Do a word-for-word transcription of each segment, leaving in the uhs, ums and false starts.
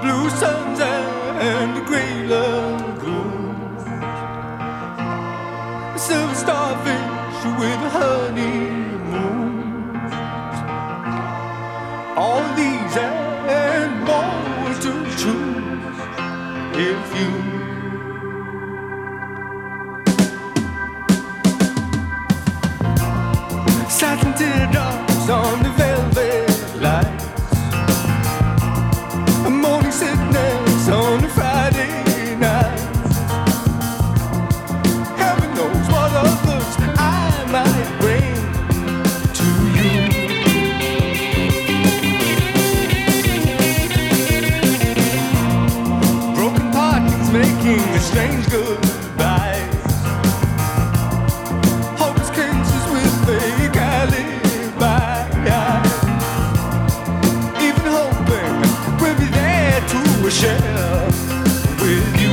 blue suns and the gray lagoons, silver starfish with honeymoons. All these and more to choose if you satin teardrops on the velvet lights, a morning sickness on a Friday night. Heaven knows what others I might bring to you. Broken parties making a strange goodbye. Hopeless cases with fake alibi. Even hoping we'll be there to share with you.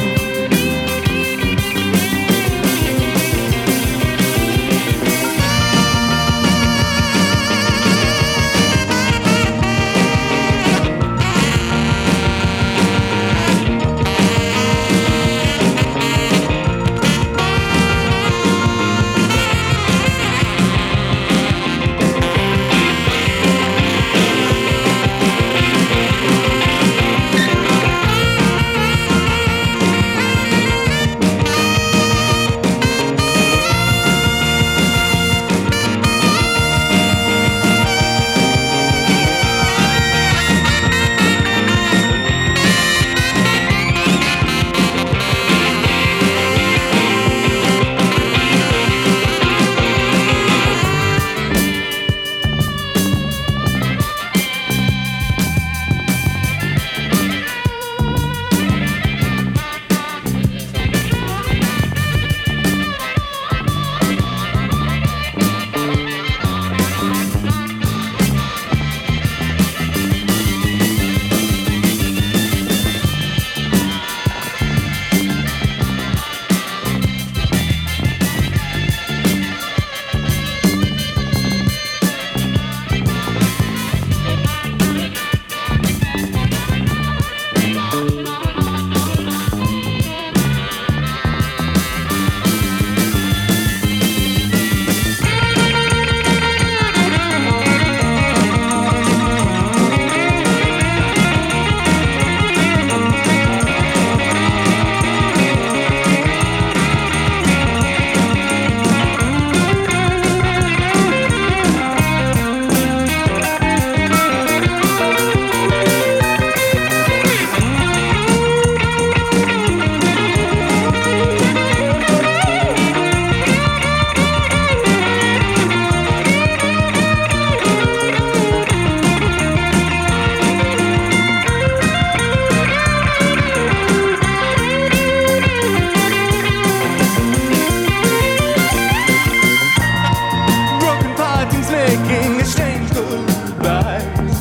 Making a strange goodbyes.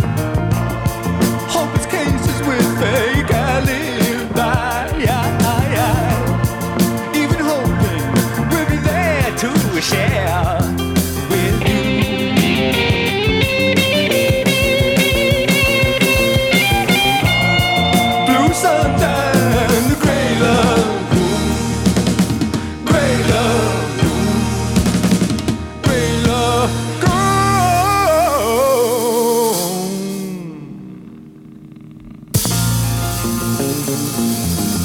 Hopeless cases with fake alibi. Even hoping we'll be there to share with you. Blue suns and the gray lagoon, gray lagoon, gray lagoon.